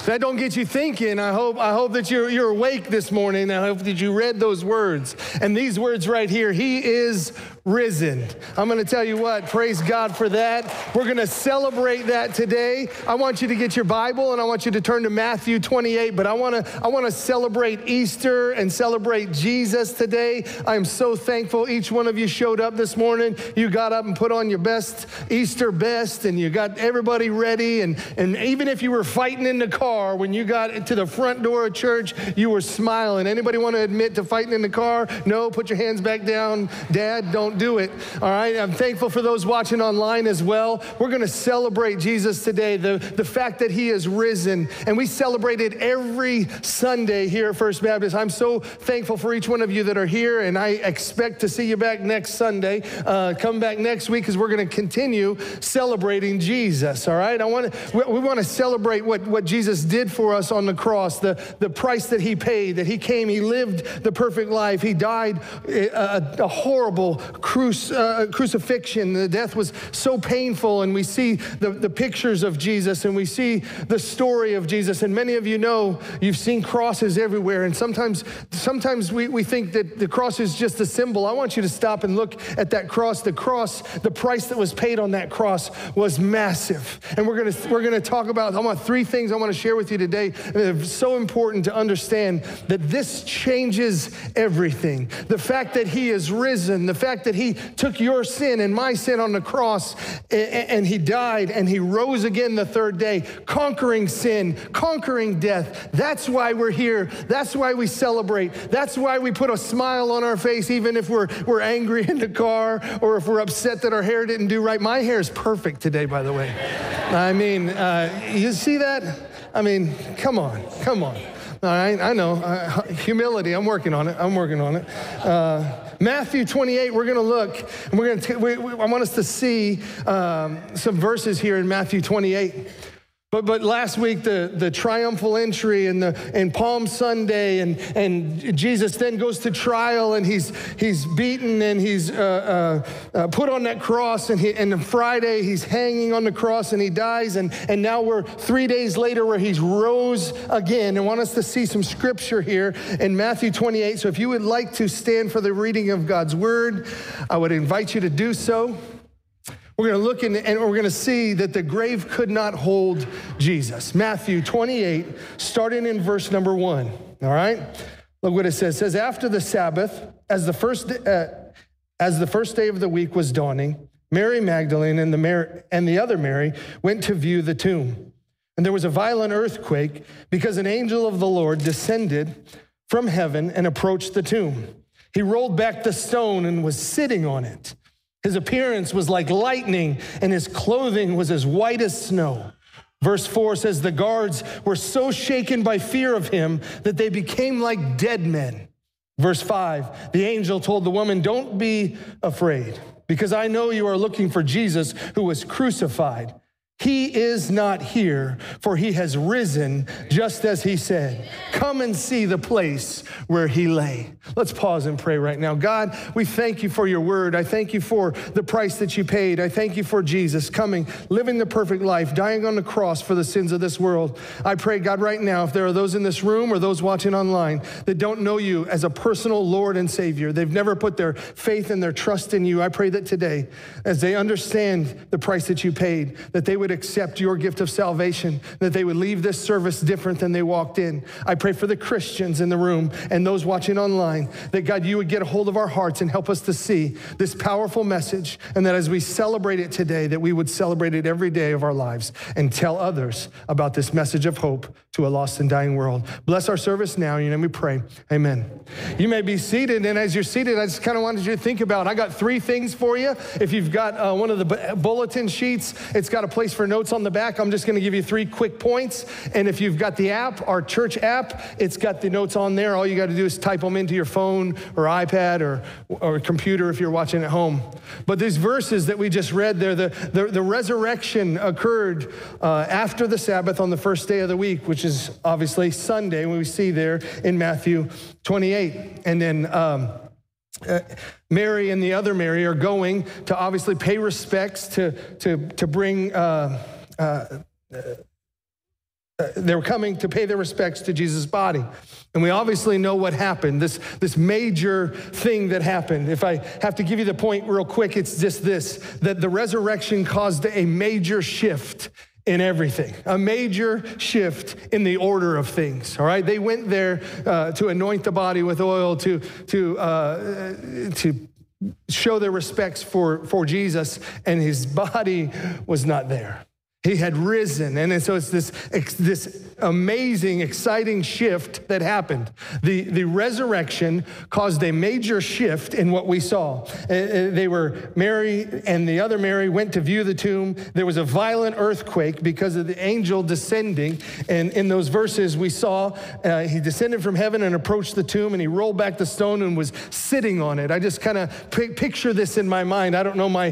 that don't get you thinking. I hope that you're awake this morning. I hope that you read those words. And these words right here, he is risen. I'm going to tell you what, praise God for that. We're going to celebrate that today. I want you to get your Bible and I want you to turn to Matthew 28, but I want to celebrate Easter and celebrate Jesus today. I am so thankful each one of you showed up this morning. You got up and put on your best Easter best and you got everybody ready. And even if you were fighting in the car, when you got to the front door of church, you were smiling. Anybody want to admit to fighting in the car? No, put your hands back down. Dad, don't do it. All right, I'm thankful for those watching online as well. We're going to celebrate Jesus today, the fact that he is risen, and we celebrate it every Sunday here at First Baptist. I'm so thankful for each one of you that are here, and I expect to see you back next Sunday. Come back next week because we're going to continue celebrating Jesus, all right? We want to celebrate what Jesus did for us on the cross, the price that he paid, that he came, he lived the perfect life, he died a horrible crucifixion. The death was so painful, and we see the pictures of Jesus, and we see the story of Jesus, and many of you know you've seen crosses everywhere, and sometimes we think that the cross is just a symbol. I want you to stop and look at that cross. The cross, the price that was paid on that cross was massive, and we're gonna talk about, I want three things I want to share with you today. It's so important to understand that this changes everything. The fact that he is risen, the fact that he took your sin and my sin on the cross, and he died and he rose again the third day, conquering sin, conquering death. That's why we're here. That's why we celebrate. That's why we put a smile on our face even if we're angry in the car or if we're upset that our hair didn't do right. My hair is perfect today, by the way. I mean, you see that? I mean, come on. All right, I know. Humility, I'm working on it. Matthew 28, we're going to look, and I want us to see some verses here in Matthew 28. But last week, the triumphal entry and Palm Sunday, and Jesus then goes to trial, and he's beaten, and he's put on that cross, and Friday he's hanging on the cross, and he dies, and now we're 3 days later where he's rose again. I want us to see some scripture here in Matthew 28. So if you would like to stand for the reading of God's word, I would invite you to do so. We're going to look and we're going to see that the grave could not hold Jesus. Matthew 28, starting in verse number 1. All right? Look what it says. It says, after the Sabbath, as the first day of the week was dawning, Mary Magdalene and the other Mary went to view the tomb. And there was a violent earthquake because an angel of the Lord descended from heaven and approached the tomb. He rolled back the stone and was sitting on it. His appearance was like lightning, and his clothing was as white as snow. Verse 4 says, the guards were so shaken by fear of him that they became like dead men. Verse 5, the angel told the woman, don't be afraid, because I know you are looking for Jesus who was crucified. He is not here, for he has risen just as he said. Come and see the place where he lay. Let's pause and pray right now. God, we thank you for your word. I thank you for the price that you paid. I thank you for Jesus coming, living the perfect life, dying on the cross for the sins of this world. I pray, God, right now, if there are those in this room or those watching online that don't know you as a personal Lord and Savior, they've never put their faith and their trust in you, I pray that today, as they understand the price that you paid, that they would accept your gift of salvation, that they would leave this service different than they walked in. I pray for the Christians in the room and those watching online, that God, you would get a hold of our hearts and help us to see this powerful message, and that as we celebrate it today, that we would celebrate it every day of our lives and tell others about this message of hope to a lost and dying world. Bless our service now. In your name we pray. Amen. You may be seated, and as you're seated, I just kind of wanted you to think about, I got three things for you. If you've got one of the bulletin sheets, it's got a place for notes on the back. I'm just going to give you 3 quick points. And if you've got the app, our church app, it's got the notes on there. All you got to do is type them into your phone or iPad or computer if you're watching at home. But these verses that we just read there, the resurrection occurred after the Sabbath on the first day of the week, which is obviously Sunday, when we see there in Matthew 28. And then Mary and the other Mary are going to obviously pay respects to bring They were coming to pay their respects to Jesus' body. And we obviously know what happened, this major thing that happened. If I have to give you the point real quick, it's just this, that the resurrection caused a major shift in everything, a major shift in the order of things, all right? They went there to anoint the body with oil, to show their respects for Jesus, and his body was not there. He had risen, and so it's this amazing, exciting shift that happened. The resurrection caused a major shift in what we saw. Mary and the other Mary went to view the tomb. There was a violent earthquake because of the angel descending, and in those verses we saw he descended from heaven and approached the tomb, and he rolled back the stone and was sitting on it. I just kind of picture this in my mind. I don't know, my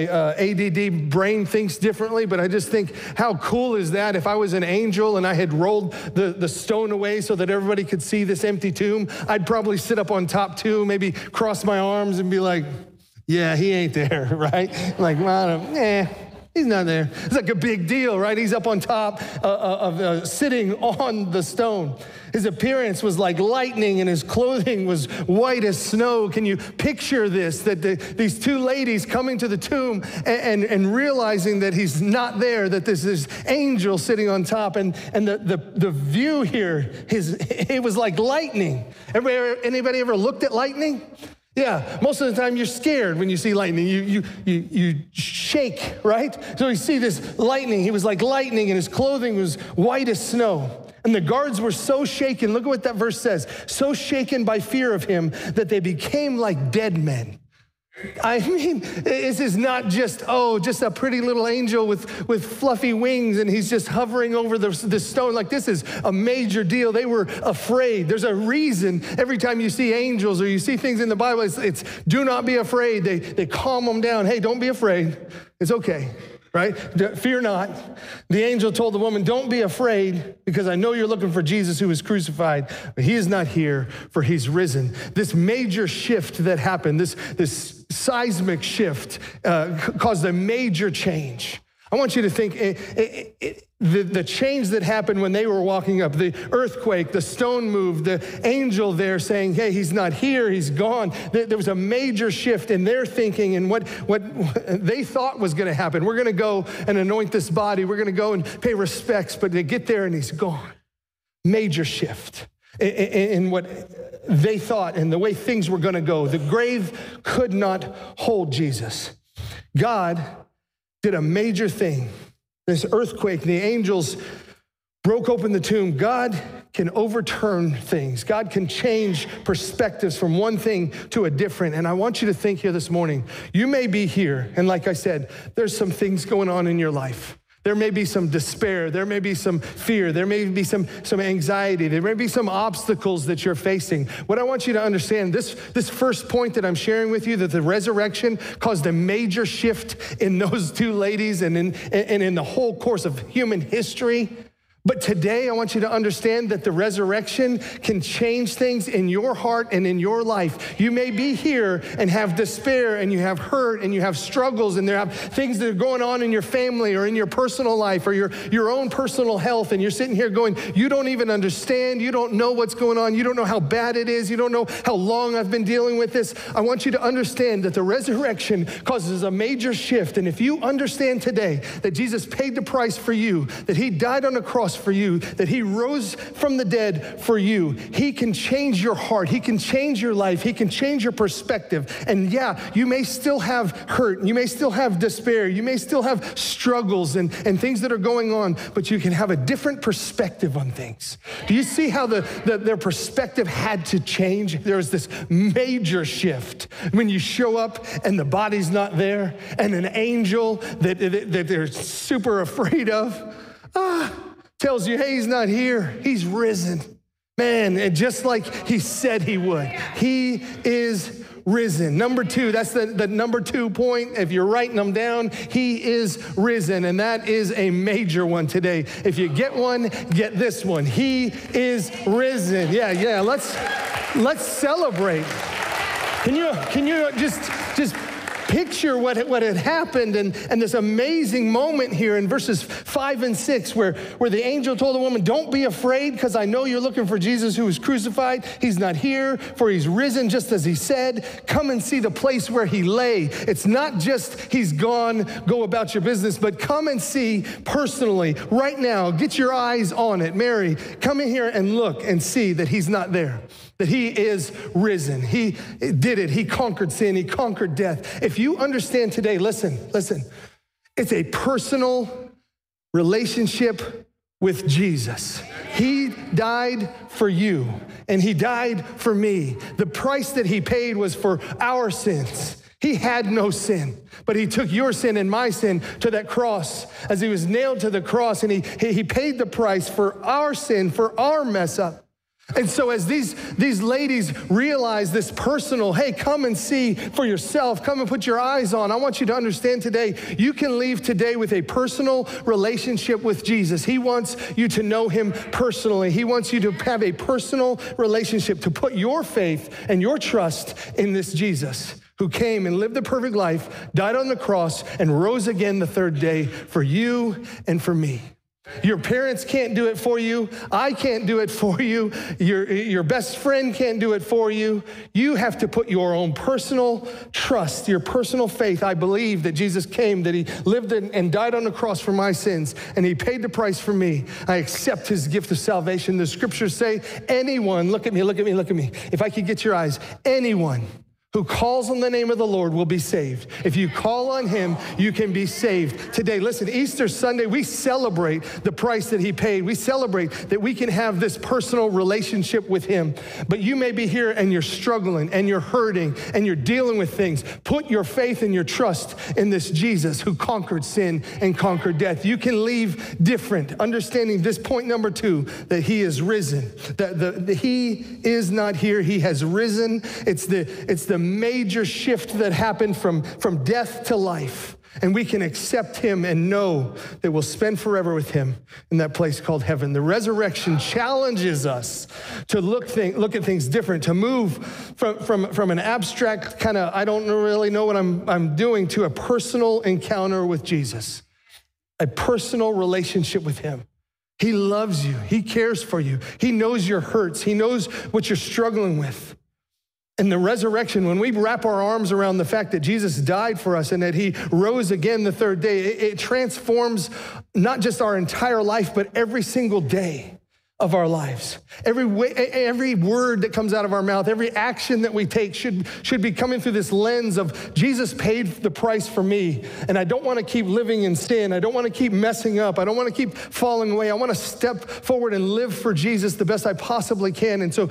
ADD brain thinks differently, but I just think, how cool is that if I was an angel and I had rolled the stone away so that everybody could see this empty tomb? I'd probably sit up on top too, maybe cross my arms and be like, yeah, he ain't there, right? Like, he's not there. It's like a big deal, right? He's up on top sitting on the stone. His appearance was like lightning and his clothing was white as snow. Can you picture this, that these two ladies coming to the tomb and realizing that he's not there, that there's this angel sitting on top, and the view here, it was like lightning. Anybody ever looked at lightning? Yeah, most of the time you're scared when you see lightning. You shake, right? So you see this lightning. He was like lightning and his clothing was white as snow. And the guards were so shaken, look at what that verse says, so shaken by fear of him that they became like dead men. I mean, this is not just a pretty little angel with fluffy wings and he's just hovering over the stone. Like, this is a major deal. They were afraid. There's a reason every time you see angels or you see things in the Bible, it's do not be afraid. They calm them down. Hey, don't be afraid. It's okay. Right? Fear not. The angel told the woman, don't be afraid, because I know you're looking for Jesus who was crucified, but he is not here, for he's risen. This major shift that happened, this seismic shift caused a major change. I want you to think the change that happened when they were walking up, the earthquake, the stone moved, the angel there saying, hey, he's not here, he's gone. There was a major shift in their thinking and what they thought was going to happen. We're going to go and anoint this body. We're going to go and pay respects, but they get there and he's gone. Major shift in what they thought and the way things were going to go. The grave could not hold Jesus. God did a major thing. This earthquake, the angels broke open the tomb. God can overturn things. God can change perspectives from one thing to a different. And I want you to think here this morning, you may be here, and like I said, there's some things going on in your life. There may be some despair. There may be some fear. There may be some anxiety. There may be some obstacles that you're facing. What I want you to understand, this first point that I'm sharing with you, that the resurrection caused a major shift in those two ladies and in the whole course of human history. But today, I want you to understand that the resurrection can change things in your heart and in your life. You may be here and have despair and you have hurt and you have struggles and there have things that are going on in your family or in your personal life or your own personal health, and you're sitting here going, you don't even understand, you don't know what's going on, you don't know how bad it is, you don't know how long I've been dealing with this. I want you to understand that the resurrection causes a major shift, and if you understand today that Jesus paid the price for you, that he died on the cross for you, that he rose from the dead for you, he can change your heart, he can change your life, he can change your perspective. And yeah, you may still have hurt, you may still have despair, you may still have struggles and things that are going on, but you can have a different perspective on things. Do you see how their perspective had to change? There was this major shift when you show up and the body's not there and an angel that they're super afraid of tells you, hey, he's not here, he's risen. Man, and just like he said he would, he is risen. Number two, that's the number 2 point. If you're writing them down, he is risen. And that is a major one today. If you get one, get this one. He is risen. Yeah, let's celebrate. Can you just picture what had happened and this amazing moment here in verses 5 and 6 where the angel told the woman, don't be afraid because I know you're looking for Jesus who was crucified. He's not here, for he's risen just as he said. Come and see the place where he lay. It's not just he's gone, go about your business, but come and see personally right now. Get your eyes on it. Mary, come in here and look and see that he's not there, that he is risen. He did it. He conquered sin. He conquered death. If you understand today, listen, it's a personal relationship with Jesus. He died for you and he died for me. The price that he paid was for our sins. He had no sin, but he took your sin and my sin to that cross as he was nailed to the cross, and he paid the price for our sin, for our mess up. And so as these ladies realize this personal, hey, come and see for yourself, come and put your eyes on. I want you to understand today, you can leave today with a personal relationship with Jesus. He wants you to know him personally. He wants you to have a personal relationship, to put your faith and your trust in this Jesus who came and lived the perfect life, died on the cross, and rose again the third day for you and for me. Your parents can't do it for you. I can't do it for you. Your best friend can't do it for you. You have to put your own personal trust, your personal faith. I believe that Jesus came, that he lived and died on the cross for my sins, and he paid the price for me. I accept his gift of salvation. The scriptures say, anyone, look at me. If I could get your eyes, anyone who calls on the name of the Lord will be saved. If you call on him, you can be saved. Today, listen, Easter Sunday, we celebrate the price that he paid. We celebrate that we can have this personal relationship with him. But you may be here and you're struggling and you're hurting and you're dealing with things. Put your faith and your trust in this Jesus who conquered sin and conquered death. You can leave different, understanding this point number 2, that he is risen. That he is not here, he has risen. It's the major shift that happened from death to life. And we can accept him and know that we'll spend forever with him in that place called heaven. The resurrection challenges us to look at things different, to move from an abstract kind of, I don't really know what I'm doing, to a personal encounter with Jesus, a personal relationship with him. He loves you. He cares for you. He knows your hurts. He knows what you're struggling with. And the resurrection, when we wrap our arms around the fact that Jesus died for us and that he rose again the third day, it transforms not just our entire life, but every single day of our lives. Every word that comes out of our mouth, every action that we take should be coming through this lens of Jesus paid the price for me, and I don't want to keep living in sin. I don't want to keep messing up. I don't want to keep falling away. I want to step forward and live for Jesus the best I possibly can. And so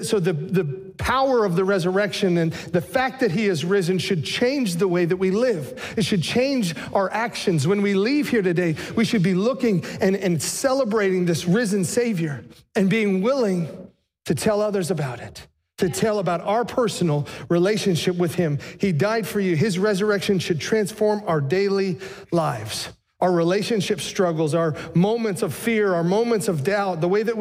the power of the resurrection and the fact that he is risen should change the way that we live. It should change our actions. When we leave here today, we should be looking and celebrating this risen Savior and being willing to tell others about it, to tell about our personal relationship with him. He died for you. His resurrection should transform our daily lives, our relationship struggles, our moments of fear, our moments of doubt, the way that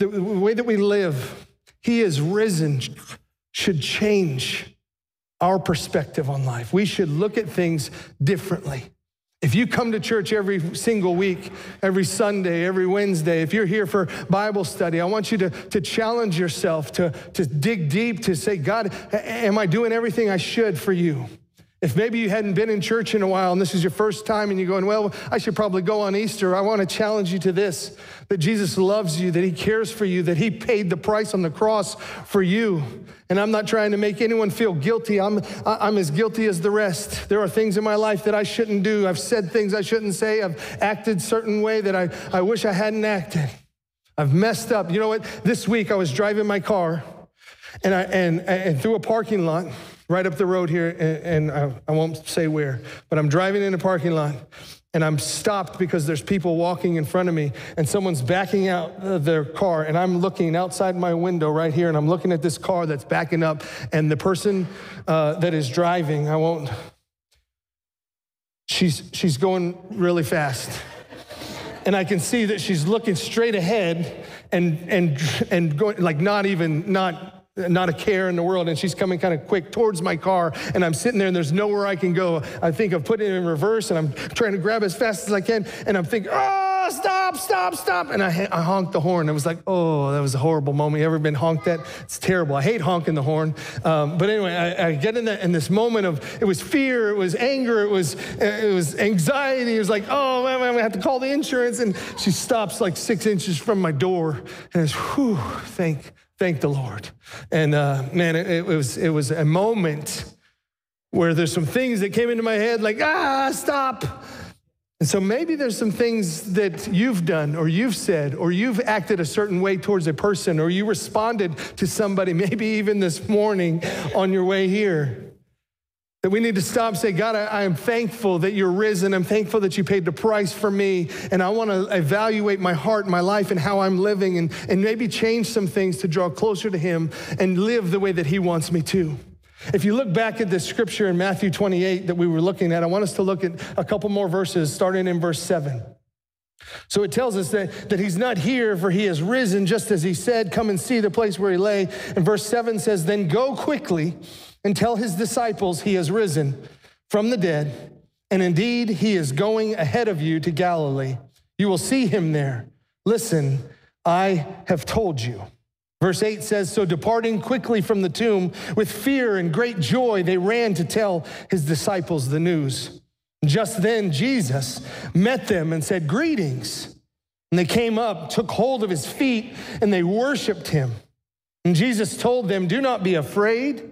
we live. He is risen should change our perspective on life. We should look at things differently. If you come to church every single week, every Sunday, every Wednesday, if you're here for Bible study, I want you to challenge yourself, to dig deep, to say, God, am I doing everything I should for you? If maybe you hadn't been in church in a while and this is your first time and you're going, well, I should probably go on Easter, I want to challenge you to this, that Jesus loves you, that he cares for you, that he paid the price on the cross for you. And I'm not trying to make anyone feel guilty. I'm as guilty as the rest. There are things in my life that I shouldn't do. I've said things I shouldn't say. I've acted a certain way that I wish I hadn't acted. I've messed up. You know what? This week I was driving my car and through a parking lot right up the road here, and I won't say where, but I'm driving in a parking lot, and I'm stopped because there's people walking in front of me, and someone's backing out their car, and I'm looking outside my window right here, and I'm looking at this car that's backing up, and the person that is driving, she's going really fast. And I can see that she's looking straight ahead and going, like not not a care in the world, and she's coming kind of quick towards my car, and I'm sitting there, and there's nowhere I can go. I think of putting it in reverse, and I'm trying to grab as fast as I can, and I'm thinking, oh, stop, stop, stop, and I honked the horn. It was like, oh, that was a horrible moment. You ever been honked at? It's terrible. I hate honking the horn. But anyway, I get in this moment of, it was fear, it was anger, it was anxiety. It was like, oh, man, I'm going to have to call the insurance, and she stops like 6 inches from my door, and it's, whew, thank the Lord. And man, it was a moment where there's some things that came into my head like, stop. And so maybe there's some things that you've done or you've said or you've acted a certain way towards a person or you responded to somebody, maybe even this morning on your way here. That we need to stop and say, God, I am thankful that you're risen. I'm thankful that you paid the price for me. And I want to evaluate my heart, my life, and how I'm living and maybe change some things to draw closer to him and live the way that he wants me to. If you look back at this scripture in Matthew 28 that we were looking at, I want us to look at a couple more verses starting in verse 7. So it tells us that he's not here, for he has risen, just as he said, come and see the place where he lay. And verse 7 says, then go quickly and tell his disciples he has risen from the dead, and indeed he is going ahead of you to Galilee. You will see him there. Listen, I have told you. Verse 8 says, so departing quickly from the tomb with fear and great joy, they ran to tell his disciples the news. Just then Jesus met them and said, greetings. And they came up, took hold of his feet, and they worshiped him. And Jesus told them, do not be afraid.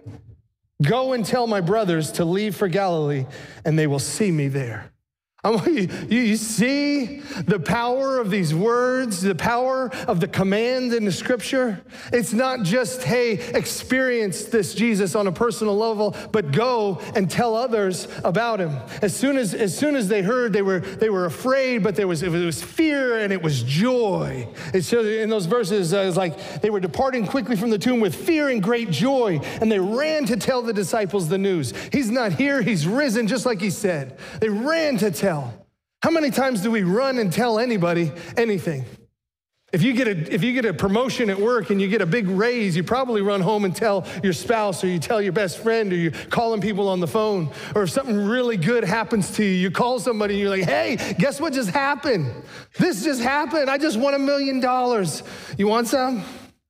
Go and tell my brothers to leave for Galilee, and they will see me there. I want you see the power of these words, the power of the command in the scripture. It's not just, hey, experience this Jesus on a personal level, but go and tell others about him. As soon as they heard, they were afraid, but it was fear and it was joy. It shows in those verses, it was like they were departing quickly from the tomb with fear and great joy, and they ran to tell the disciples the news. He's not here, he's risen, just like he said. They ran to tell. How many times do we run and tell anybody anything? If you get a promotion at work and you get a big raise, you probably run home and tell your spouse, or you tell your best friend, or you're calling people on the phone. Or if something really good happens to you, you call somebody and you're like, hey, guess what just happened? This just happened. I just won $1 million. You want some?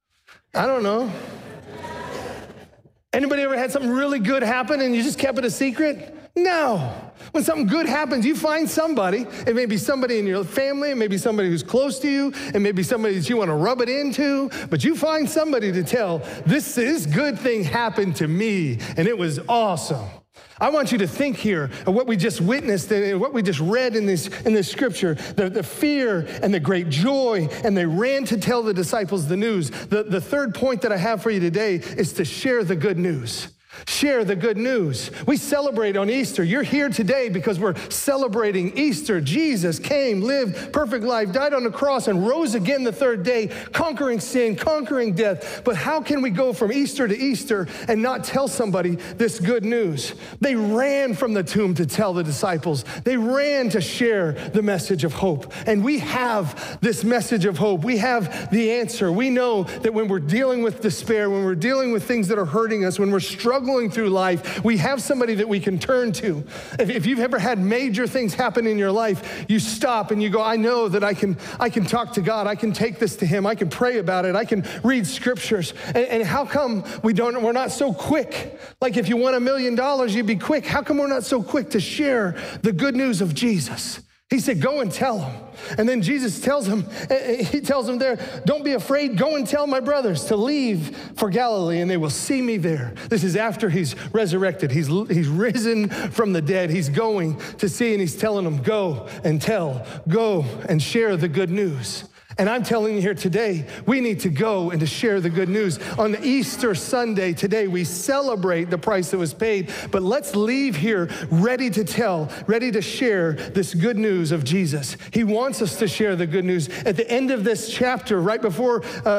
I don't know. Anybody ever had something really good happen and you just kept it a secret? No. When something good happens, you find somebody. It may be somebody in your family, it may be somebody who's close to you, it may be somebody that you want to rub it into, but you find somebody to tell, this good thing happened to me, and it was awesome. I want you to think here of what we just witnessed and what we just read in this scripture, the fear and the great joy, and they ran to tell the disciples the news. The third point that I have for you today is to share the good news. Share the good news. We celebrate on Easter. You're here today because we're celebrating Easter. Jesus came, lived perfect life, died on the cross, and rose again the third day, conquering sin, conquering death. But how can we go from Easter to Easter and not tell somebody this good news? They ran from the tomb to tell the disciples. They ran to share the message of hope. And we have this message of hope. We have the answer. We know that when we're dealing with despair, when we're dealing with things that are hurting us, when we're struggling through life, we have somebody that we can turn to. If you've ever had major things happen in your life, you stop and you go, I know that I can talk to God. I can take this to him. I can pray about it. I can read scriptures. And how come we're not so quick? Like if you won $1 million, you'd be quick. How come we're not so quick to share the good news of Jesus? He said, go and tell them. And then Jesus tells him there, don't be afraid, go and tell my brothers to leave for Galilee and they will see me there. This is after he's resurrected. He's risen from the dead. He's going to see, and he's telling them, go and tell, go and share the good news. And I'm telling you here today, we need to go and to share the good news. On Easter Sunday today, we celebrate the price that was paid, but let's leave here ready to tell, ready to share this good news of Jesus. He wants us to share the good news. At the end of this chapter, right before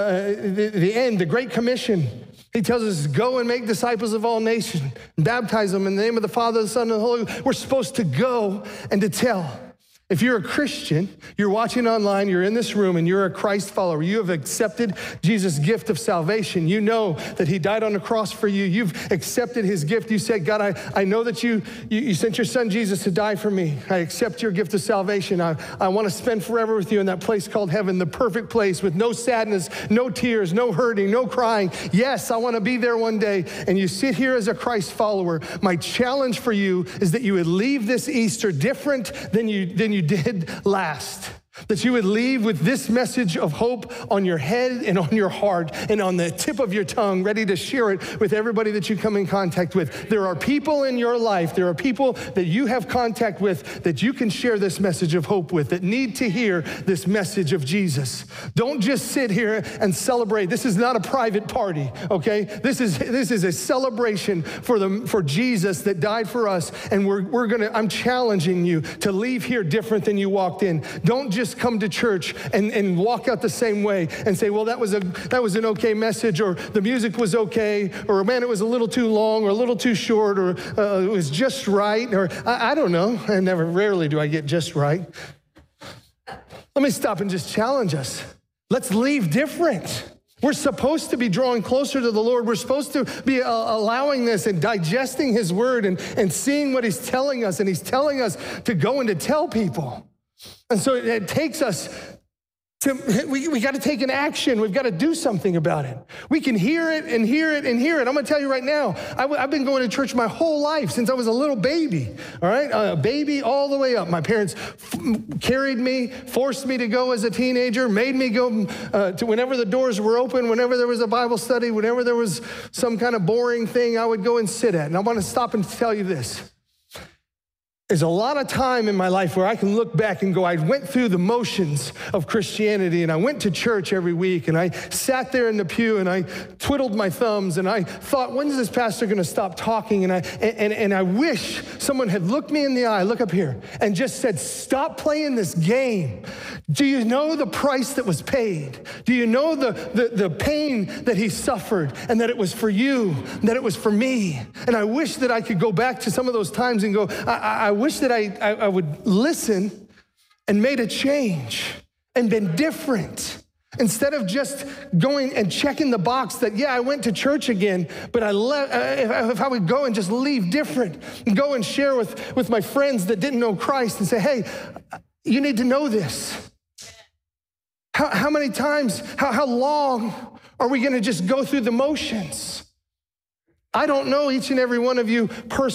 the end, the Great Commission, he tells us, go and make disciples of all nations, and baptize them in the name of the Father, the Son, and the Holy Ghost. We're supposed to go and to tell. If you're a Christian, you're watching online, you're in this room, and you're a Christ follower, you have accepted Jesus' gift of salvation. You know that he died on the cross for you. You've accepted his gift. You said, God, I know that you sent your son Jesus to die for me. I accept your gift of salvation. I want to spend forever with you in that place called heaven, the perfect place with no sadness, no tears, no hurting, no crying. Yes, I want to be there one day. And you sit here as a Christ follower. My challenge for you is that you would leave this Easter different than you did last. That you would leave with this message of hope on your head and on your heart and on the tip of your tongue, ready to share it with everybody that you come in contact with. There are people in your life, there are people that you have contact with that you can share this message of hope with, that need to hear this message of Jesus. Don't just sit here and celebrate. This is not a private party, okay? This is a celebration for Jesus that died for us, and I'm challenging you to leave here different than you walked in. Don't just come to church and walk out the same way and say, well, that was an okay message, or the music was okay, or man, it was a little too long or a little too short, or it was just right, or I don't know. Rarely do I get just right. Let me stop and just challenge us. Let's leave different. We're supposed to be drawing closer to the Lord. We're supposed to be allowing this and digesting his word and seeing what he's telling us. And he's telling us to go and to tell people. And so it takes us to, we got to take an action. We've got to do something about it. We can hear it and hear it and hear it. I'm going to tell you right now, I've been going to church my whole life since I was a little baby, all right? A baby all the way up. My parents carried me, forced me to go as a teenager, made me go to whenever the doors were open, whenever there was a Bible study, whenever there was some kind of boring thing, I would go and sit at. And I want to stop and tell you this. There's a lot of time in my life where I can look back and go, I went through the motions of Christianity, and I went to church every week, and I sat there in the pew, and I twiddled my thumbs, and I thought, when is this pastor going to stop talking? And I wish someone had looked me in the eye, look up here, and just said, stop playing this game. Do you know the price that was paid? Do you know the pain that he suffered, and that it was for you, and that it was for me? And I wish that I could go back to some of those times and go, I wish that I would listen and made a change and been different. Instead of just going and checking the box that, yeah, I went to church again, but if I would go and just leave different and go and share with my friends that didn't know Christ and say, hey, you need to know this. How many times, how long are we going to just go through the motions? I don't know each and every one of you in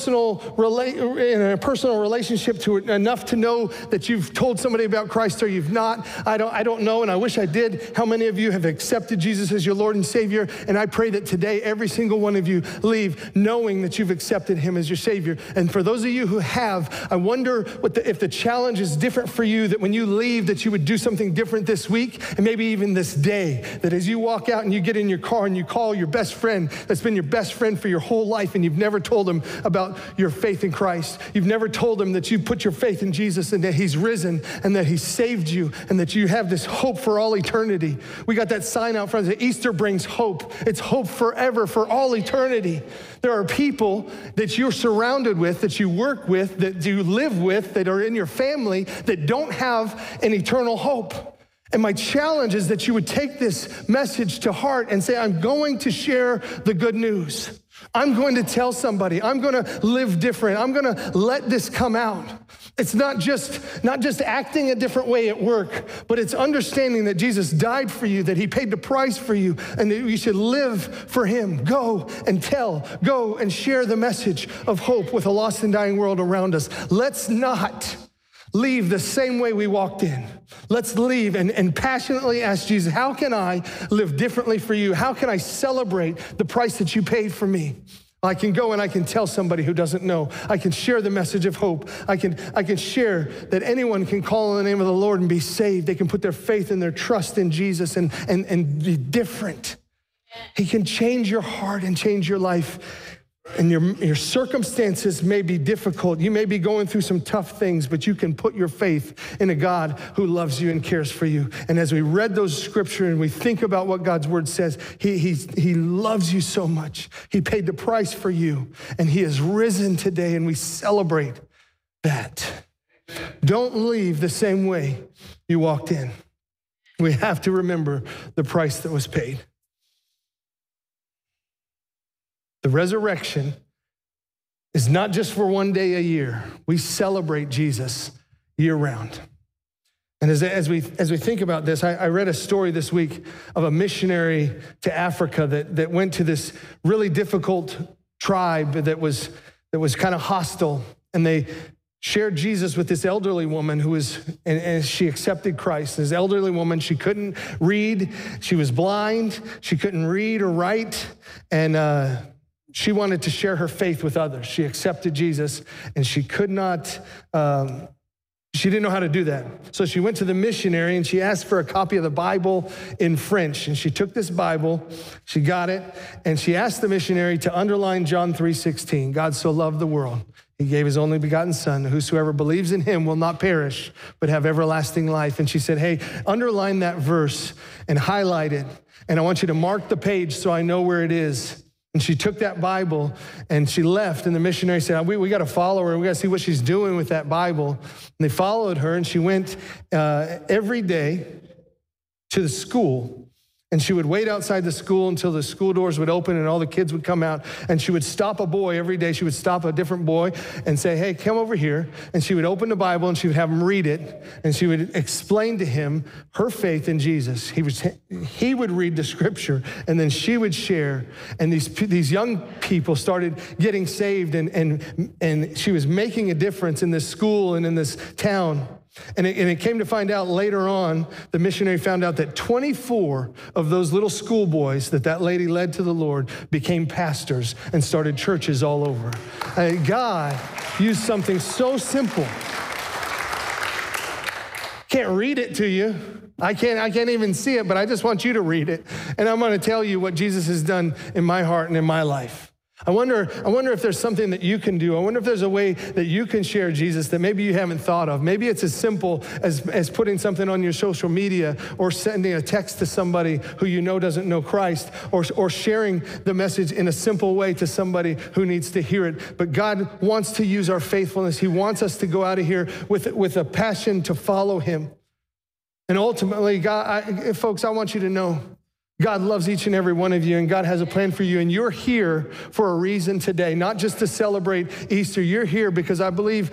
a personal relationship to enough to know that you've told somebody about Christ or you've not. I don't know, and I wish I did. How many of you have accepted Jesus as your Lord and Savior? And I pray that today every single one of you leave knowing that you've accepted him as your Savior. And for those of you who have, I wonder if the challenge is different for you, that when you leave that you would do something different this week and maybe even this day, that as you walk out and you get in your car and you call your best friend that's been your best friend for your whole life, and you've never told them about your faith in Christ. You've never told them that you put your faith in Jesus and that he's risen and that he saved you and that you have this hope for all eternity. We got that sign out front that Easter brings hope. It's hope forever, for all eternity. There are people that you're surrounded with, that you work with, that you live with, that are in your family that don't have an eternal hope. And my challenge is that you would take this message to heart and say, I'm going to share the good news. I'm going to tell somebody. I'm going to live different. I'm going to let this come out. It's not just acting a different way at work, but it's understanding that Jesus died for you, that he paid the price for you, and that you should live for him. Go and tell. Go and share the message of hope with a lost and dying world around us. Let's not leave the same way we walked in. Let's leave and passionately ask Jesus, how can I live differently for you? How can I celebrate the price that you paid for me? I can go and I can tell somebody who doesn't know. I can share the message of hope. I can share that anyone can call on the name of the Lord and be saved. They can put their faith and their trust in Jesus and be different. He can change your heart and change your life. And your circumstances may be difficult. You may be going through some tough things, but you can put your faith in a God who loves you and cares for you. And as we read those scriptures and we think about what God's word says, he loves you so much. He paid the price for you, and he has risen today, and we celebrate that. Don't leave the same way you walked in. We have to remember the price that was paid. The resurrection is not just for one day a year. We celebrate Jesus year round. And as we think about this, I read a story this week of a missionary to Africa that went to this really difficult tribe that was kind of hostile, and they shared Jesus with this elderly woman and she accepted Christ. This elderly woman, she couldn't read, she was blind, she couldn't read or write, and she wanted to share her faith with others. She accepted Jesus, and she could not. She didn't know how to do that. So she went to the missionary and she asked for a copy of the Bible in French. And she took this Bible, she got it, and she asked the missionary to underline John 3:16. God so loved the world, he gave his only begotten son, whosoever believes in him will not perish, but have everlasting life. And she said, hey, underline that verse and highlight it. And I want you to mark the page so I know where it is. And she took that Bible and she left, and the missionary said, we got to follow her. We got to see what she's doing with that Bible. And they followed her, and she went every day to the school. And she would wait outside the school until the school doors would open and all the kids would come out. And she would stop a boy every day. She would stop a different boy and say, hey, come over here. And she would open the Bible and she would have him read it. And she would explain to him her faith in Jesus. He would read the scripture, and then she would share. And these young people started getting saved, and she was making a difference in this school and in this town. And it came to find out later on, the missionary found out that 24 of those little schoolboys that lady led to the Lord became pastors and started churches all over. God used something so simple. Can't read it to you. I can't even see it, but I just want you to read it. And I'm going to tell you what Jesus has done in my heart and in my life. I wonder if there's something that you can do. I wonder if there's a way that you can share Jesus that maybe you haven't thought of. Maybe it's as simple as putting something on your social media, or sending a text to somebody who you know doesn't know Christ, or sharing the message in a simple way to somebody who needs to hear it. But God wants to use our faithfulness. He wants us to go out of here with a passion to follow him. And ultimately, folks, I want you to know, God loves each and every one of you, and God has a plan for you. And you're here for a reason today, not just to celebrate Easter. You're here because I believe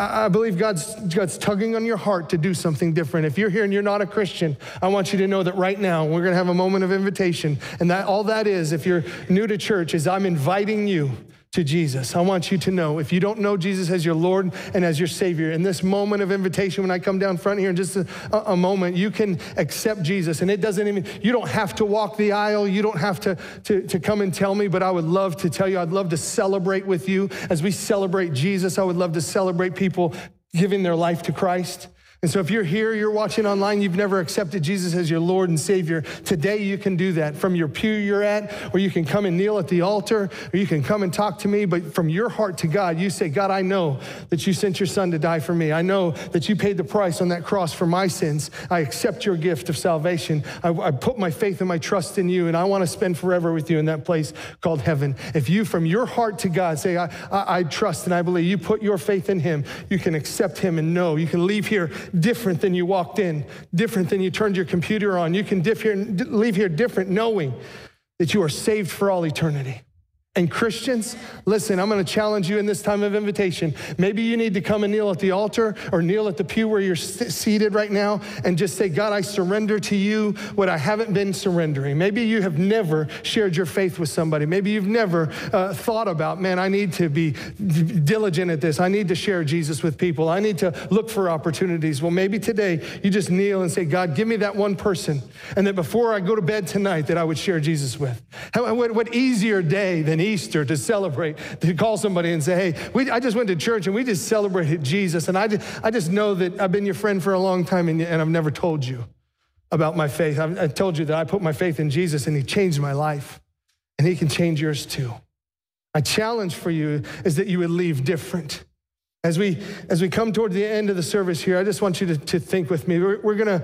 God's tugging on your heart to do something different. If you're here and you're not a Christian, I want you to know that right now we're going to have a moment of invitation. And that all that is, if you're new to church, is I'm inviting you to Jesus. I want you to know, if you don't know Jesus as your Lord and as your Savior, in this moment of invitation, when I come down front here in just a moment, you can accept Jesus. And you don't have to walk the aisle. You don't have to come and tell me, but I would love to tell you, I'd love to celebrate with you. As we celebrate Jesus, I would love to celebrate people giving their life to Christ. And so if you're here, you're watching online, you've never accepted Jesus as your Lord and Savior, today you can do that from your pew you're at, or you can come and kneel at the altar, or you can come and talk to me. But from your heart to God, you say, God, I know that you sent your son to die for me. I know that you paid the price on that cross for my sins. I accept your gift of salvation. I put my faith and my trust in you, and I want to spend forever with you in that place called heaven. If you, from your heart to God, say, I trust and I believe, you put your faith in him, you can accept him and know. You can leave here different than you walked in, different than you turned your computer on. You can leave here different, knowing that you are saved for all eternity. And Christians, listen, I'm going to challenge you in this time of invitation. Maybe you need to come and kneel at the altar, or kneel at the pew where you're seated right now, and just say, God, I surrender to you what I haven't been surrendering. Maybe you have never shared your faith with somebody. Maybe you've never thought about, man, I need to be diligent at this. I need to share Jesus with people. I need to look for opportunities. Well, maybe today you just kneel and say, God, give me that one person, and that before I go to bed tonight that I would share Jesus with. What easier day than Easter to celebrate, to call somebody and say, hey, I just went to church and we just celebrated Jesus. And I just know that I've been your friend for a long time, and I've never told you about my faith. I told you that I put my faith in Jesus and he changed my life, and he can change yours too. My challenge for you is that you would leave different. As we come toward the end of the service here, I just want you to think with me. We're going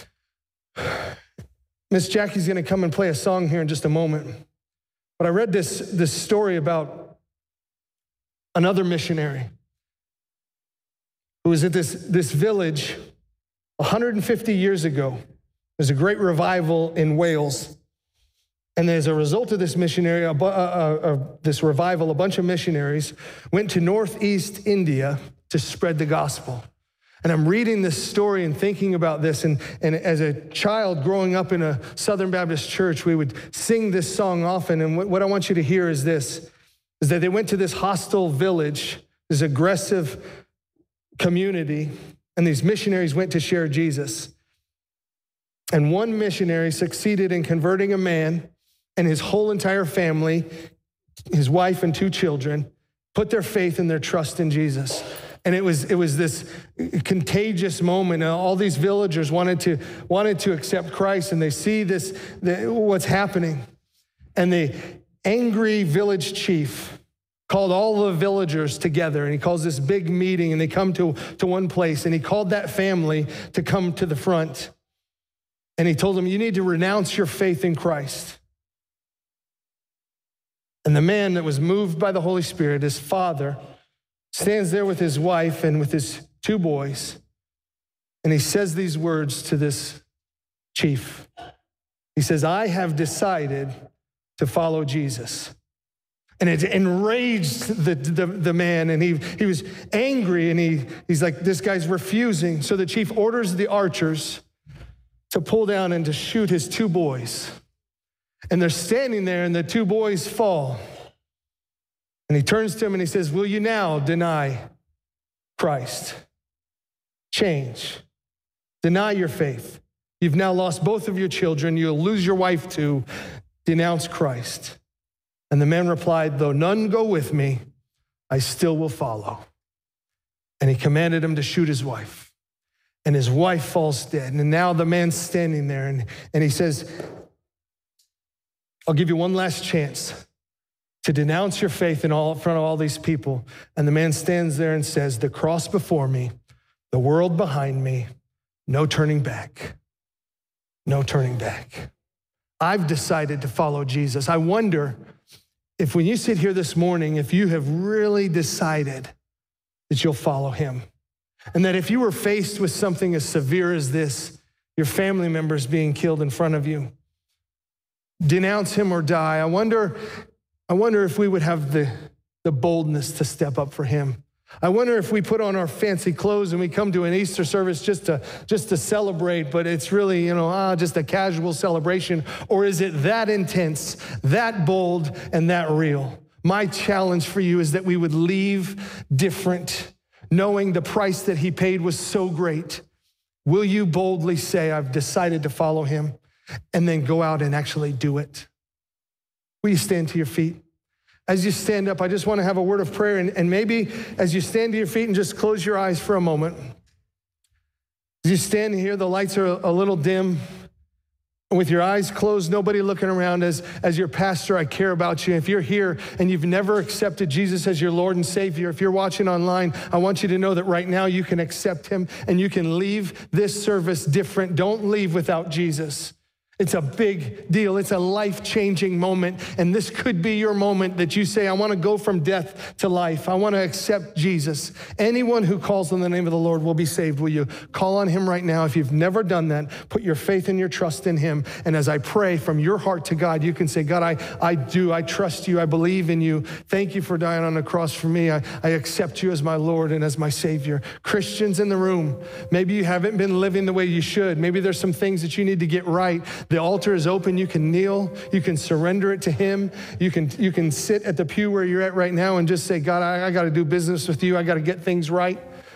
to, Miss Jackie's going to come and play a song here in just a moment. But I read this story about another missionary. who was at this village 150 years ago. There's a great revival in Wales. And as a result of this this revival, a bunch of missionaries went to northeast India to spread the gospel. And I'm reading this story and thinking about this. And as a child growing up in a Southern Baptist church, we would sing this song often. And what I want you to hear is this, is that they went to this hostile village, this aggressive community, and these missionaries went to share Jesus. And one missionary succeeded in converting a man and his whole entire family, his wife and 2 children, put their faith and their trust in Jesus. And it was this contagious moment. All these villagers wanted to accept Christ, and they see what's happening. And the angry village chief called all the villagers together, and he calls this big meeting, and they come to one place, and he called that family to come to the front. And he told them, you need to renounce your faith in Christ. And the man that was moved by the Holy Spirit, his father, stands there with his wife and with his 2 boys. And he says these words to this chief. He says, I have decided to follow Jesus. And it enraged the man, and he was angry, and he's like, this guy's refusing. So the chief orders the archers to pull down and to shoot his 2 boys. And they're standing there, and the 2 boys fall. And he turns to him and he says, will you now deny Christ? Change. Deny your faith. You've now lost both of your children. You'll lose your wife too. Denounce Christ. And the man replied, though none go with me, I still will follow. And he commanded him to shoot his wife. And his wife falls dead. And now the man's standing there, and he says, I'll give you one last chance to denounce your faith in front of all these people. And the man stands there and says, the cross before me, the world behind me, no turning back. No turning back. I've decided to follow Jesus. I wonder if when you sit here this morning, if you have really decided that you'll follow him. And that if you were faced with something as severe as this, your family members being killed in front of you, denounce him or die. I wonder if we would have the boldness to step up for him. I wonder if we put on our fancy clothes and we come to an Easter service just to celebrate, but it's really, just a casual celebration. Or is it that intense, that bold, and that real? My challenge for you is that we would leave different, knowing the price that he paid was so great. Will you boldly say, I've decided to follow him, and then go out and actually do it? Will you stand to your feet? As you stand up, I just want to have a word of prayer. And maybe as you stand to your feet and just close your eyes for a moment. As you stand here, the lights are a little dim. With your eyes closed, nobody looking around. As your pastor, I care about you. If you're here and you've never accepted Jesus as your Lord and Savior, if you're watching online, I want you to know that right now you can accept him and you can leave this service different. Don't leave without Jesus. It's a big deal. It's a life-changing moment. And this could be your moment that you say, I want to go from death to life. I want to accept Jesus. Anyone who calls on the name of the Lord will be saved. Will you call on him right now? If you've never done that, put your faith and your trust in him. And as I pray from your heart to God, you can say, God, I do. I trust you. I believe in you. Thank you for dying on the cross for me. I accept you as my Lord and as my Savior. Christians in the room, maybe you haven't been living the way you should. Maybe there's some things that you need to get right. The altar is open. You can kneel. You can surrender it to him. You can sit at the pew where you're at right now and just say, God, I got to do business with you. I got to get things right.